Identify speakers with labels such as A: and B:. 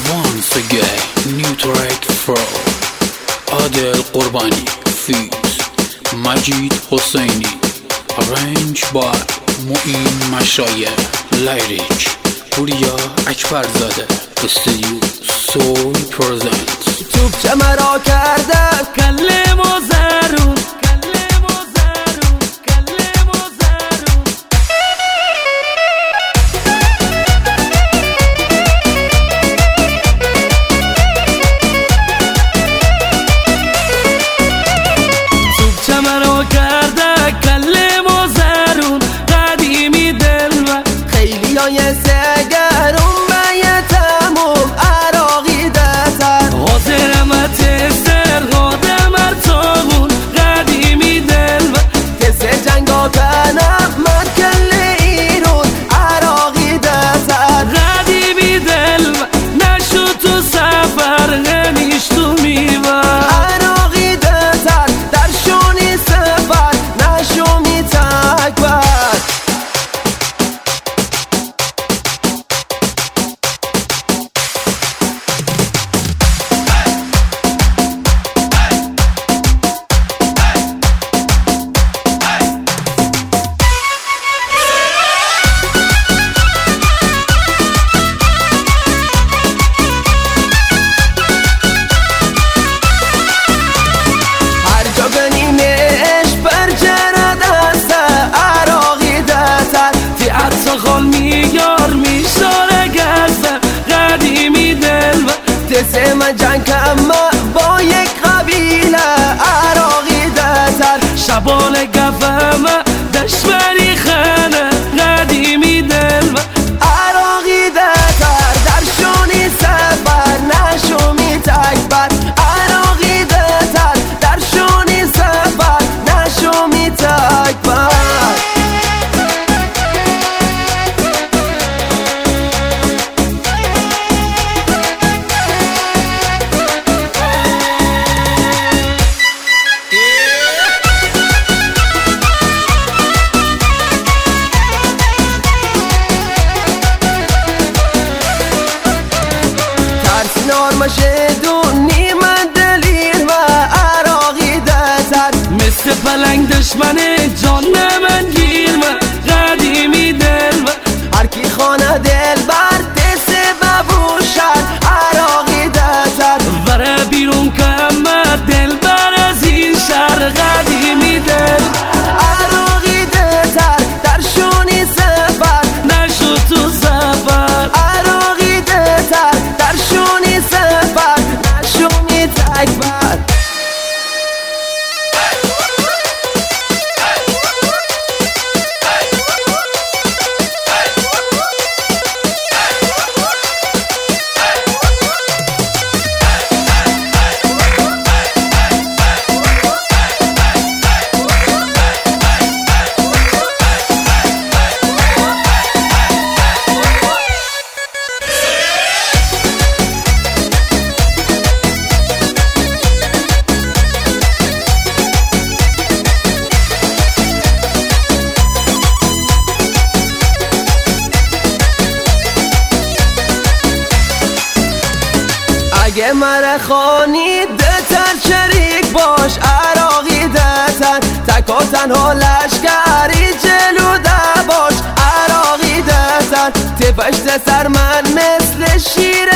A: Once again, new track from Adel Qurbani feat Majid Hosseini, arranged by Mu'in Mashayekh, lyric پوریا اکبرزاده. استودیو سول پرزنت.
B: توپ مرا کرده کلم و زرون، کلم و زرون، کلم و زرون. توپ مرا کرده کلم و زرون، قدیمی دل و خیلی های سگرون میتموم عراقی دتر حاضرمت سر قادم ارتاغون قدیمی دل و تسه جنگا کنم مرکل ایرون عراقی دتر قدیمی دل و نشو تو سفر نمیش تو میبر عراقی دتر در شونی سفر نشو میتکبر. میار میشاره گزه قدیمی دل و تسه من جنگ کمه با یک قبیله عراقی دتر شبال گفمه دشمنی خانه قدیمی دل و عراقی دتر در شونی سفر نشو میتکبر عراقی دتر در شونی سفر نشو میتکبر. شدونی من دلیر و عراقی دتر مثل پلنگ دشمن جان من گیر و قدیمی دل و هرکی خانه دل بر دسته ببوشد عراقی دتر وره بیرون کمه دل بر از این شهر قدیمی دل عراقی دتر در شونی سفر نشو تو سفر عراقی دتر در شونی سفر نشو میتکبر. اگه مره خانی دتر شریک باش عراقی دتر تک و تنها لشکری جلو باش عراقی دتر تپشت سر من مثل شیر